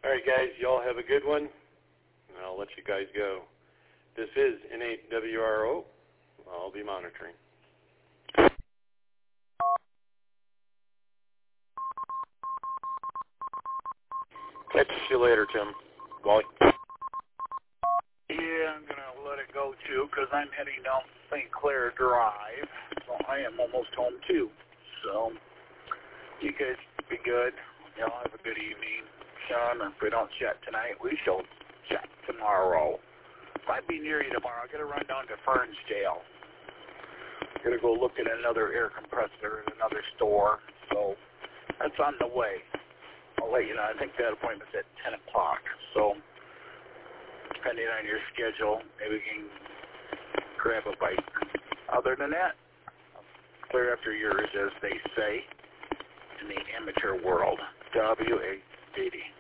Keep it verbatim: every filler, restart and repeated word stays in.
All right, guys, y'all have a good one, and I'll let you guys go. This is N eight W R O. I'll be monitoring. Catch you later, Tim. Bye. Yeah, I'm going to let it go, too, because I'm heading down Saint Clair Drive. So I am almost home, too. So you guys be good. Y'all have a good evening. Sean, if we don't chat tonight, we shall chat tomorrow. Might be near you tomorrow. I got to run down to Fernsdale. Got to go look at another air compressor in another store. So that's on the way. I'll let you know. I think that appointment's at ten o'clock. So depending on your schedule, maybe we can grab a bite. Other than that, clear after yours, as they say in the amateur world. W A D D.